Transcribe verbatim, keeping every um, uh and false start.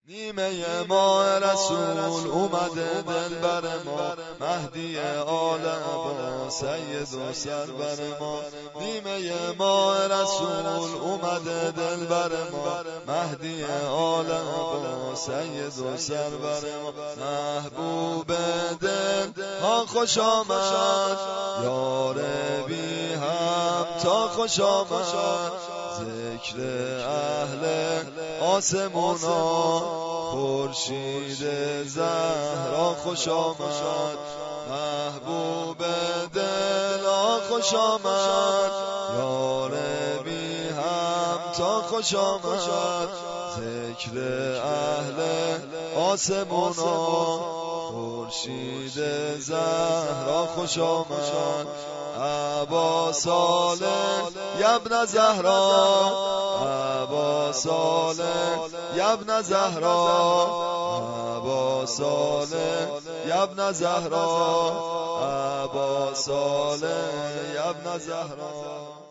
نیمه ماه رسول اومده دلبر ما، مهدی عالم با سید و سرور ما. نیمه ماه رسول اومده دلبر ما، مهدی عالم با سید و سرور ما. محبوب دل ها خوش آمد، یار بی هم تا خوش آمد. ذکر اهل آسمونا، خورشید زهرا خوش آمد. محبوب دلا خوش آمد، یار بی هم تا خوش آمد. ذکر اهل آسمونا، خورشید زهرا خوش آمد. ابا صالح یبن زهرا، ابا صالح یبن زهرا، ابا صالح یبن زهرا، ابا صالح یبن زهرا.